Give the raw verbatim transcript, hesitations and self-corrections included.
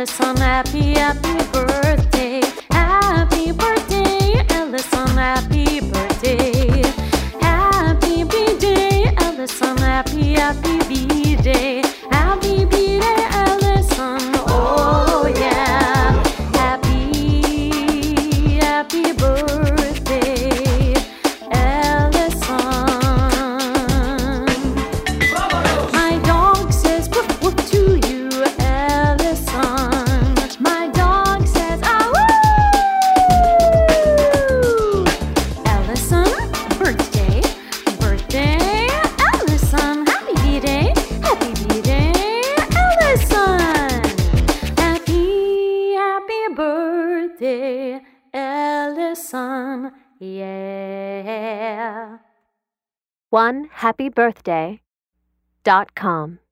Ellison, happy, happy birthday. Happy birthday, Ellison, happy birthday. Happy B-Day, Ellison, happy, happy B-Day. Happy B-Day, Ellison, oh yeah. Happy, happy birthday, Ellison. My dog says woof woof to you, Ellison. My dog says ah woo. Ellison, birthday, birthday, Ellison. Happy B-Day, happy B-Day, Ellison. Happy, happy birthday, Ellison. Yeah. one happy birthday dot com